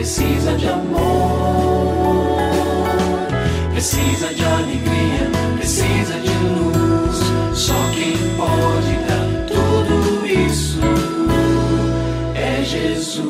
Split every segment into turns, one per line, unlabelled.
precisa de amor, precisa de alegria, precisa de luz. Só quem pode dar tudo isso é Jesus.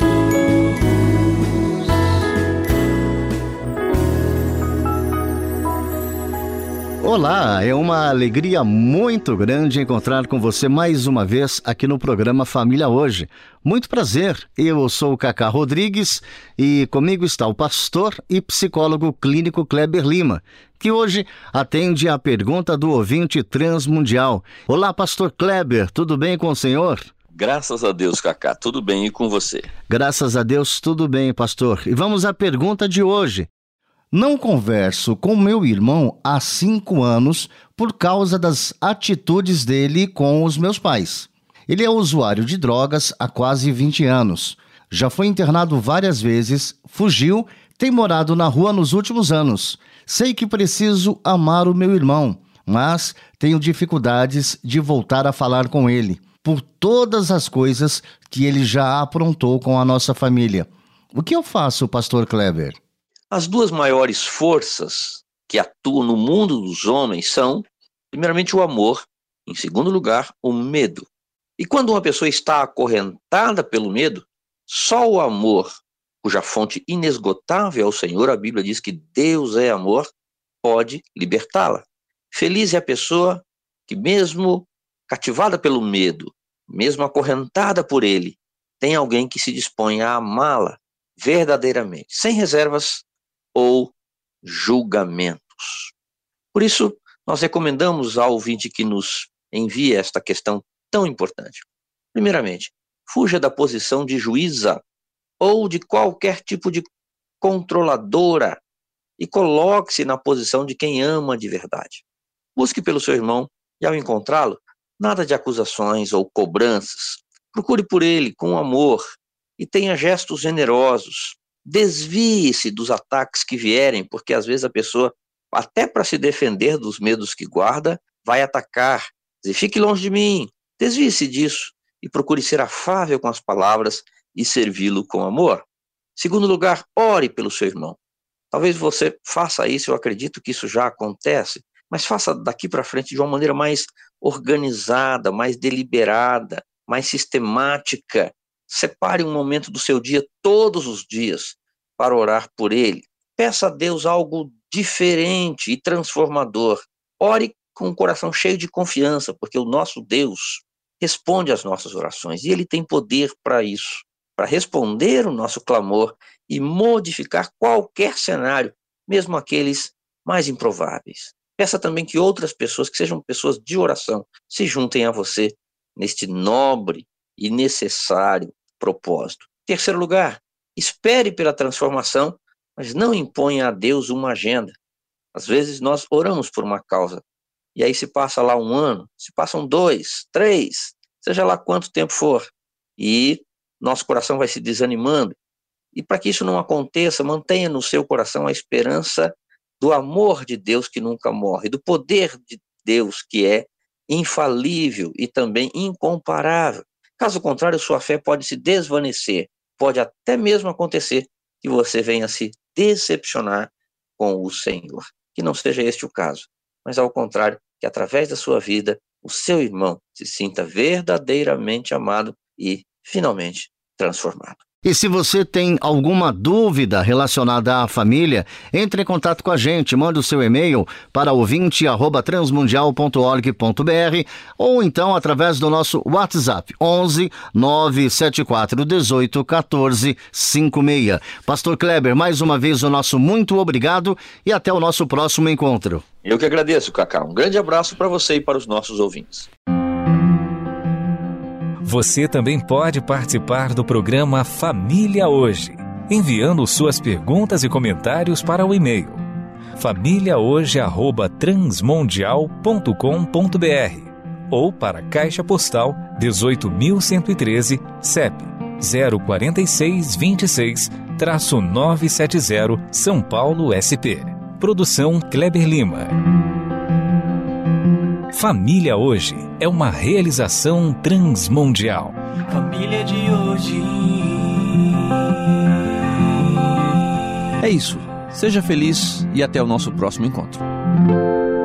Olá, é uma alegria muito grande encontrar com você mais uma vez aqui no programa Família Hoje. Muito prazer, eu sou o Cacá Rodrigues e comigo está o pastor e psicólogo clínico Kleber Lima, que hoje atende a pergunta do ouvinte transmundial. Olá, pastor Kleber, tudo bem com o senhor?
Graças a Deus, Cacá, tudo bem e com você?
Graças a Deus, tudo bem, pastor. E vamos à pergunta de hoje. Não converso com meu irmão há 5 anos por causa das atitudes dele com os meus pais. Ele é usuário de drogas há quase 20 anos. Já foi internado várias vezes, fugiu, tem morado na rua nos últimos anos. Sei que preciso amar o meu irmão, mas tenho dificuldades de voltar a falar com ele, por todas as coisas que ele já aprontou com a nossa família. O que eu faço, pastor Kleber?
As duas maiores forças que atuam no mundo dos homens são, primeiramente, o amor, em segundo lugar, o medo. E quando uma pessoa está acorrentada pelo medo, só o amor, cuja fonte inesgotável é o Senhor, a Bíblia diz que Deus é amor, pode libertá-la. Feliz é a pessoa que, mesmo cativada pelo medo, mesmo acorrentada por ele, tem alguém que se dispõe a amá-la verdadeiramente, sem reservas ou julgamentos. Por isso, nós recomendamos ao ouvinte que nos envie esta questão tão importante. Primeiramente, fuja da posição de juíza ou de qualquer tipo de controladora e coloque-se na posição de quem ama de verdade. Busque pelo seu irmão e, ao encontrá-lo, nada de acusações ou cobranças. Procure por ele com amor e tenha gestos generosos. Desvie-se dos ataques que vierem, porque às vezes a pessoa, até para se defender dos medos que guarda, vai atacar. Fique longe de mim. Desvie-se disso e procure ser afável com as palavras e servi-lo com amor. Segundo lugar, ore pelo seu irmão. Talvez você faça isso, eu acredito que isso já acontece, mas faça daqui para frente de uma maneira mais organizada, mais deliberada, mais sistemática. Separe um momento do seu dia, todos os dias, para orar por ele. Peça a Deus algo diferente e transformador. Ore com o coração cheio de confiança, porque o nosso Deus responde às nossas orações e ele tem poder para isso, para responder o nosso clamor e modificar qualquer cenário, mesmo aqueles mais improváveis. Peça também que outras pessoas, que sejam pessoas de oração, se juntem a você neste nobre e necessário propósito. Terceiro lugar, espere pela transformação, mas não imponha a Deus uma agenda. Às vezes nós oramos por uma causa, e aí se passa lá 1 ano, se passam 2, 3, seja lá quanto tempo for, e nosso coração vai se desanimando. E para que isso não aconteça, mantenha no seu coração a esperança do amor de Deus que nunca morre, do poder de Deus que é infalível e também incomparável. Caso contrário, sua fé pode se desvanecer, pode até mesmo acontecer que você venha se decepcionar com o Senhor. Que não seja este o caso, mas ao contrário, que através da sua vida, o seu irmão se sinta verdadeiramente amado e finalmente transformado.
E se você tem alguma dúvida relacionada à família, entre em contato com a gente, manda o seu e-mail para ouvinte@transmundial.org.br ou então através do nosso WhatsApp 11 974 18 14 56. Pastor Kleber, mais uma vez o nosso muito obrigado e até o nosso próximo encontro.
Eu que agradeço, Cacá. Um grande abraço para você e para os nossos ouvintes.
Você também pode participar do programa Família Hoje, enviando suas perguntas e comentários para o e-mail famíliahoje@transmundial.com.br ou para a Caixa Postal 18.113, CEP 04626-970, São Paulo, SP. Produção Kleber Lima. Família Hoje é uma realização transmundial.
Família de hoje.
É isso. Seja feliz e até o nosso próximo encontro.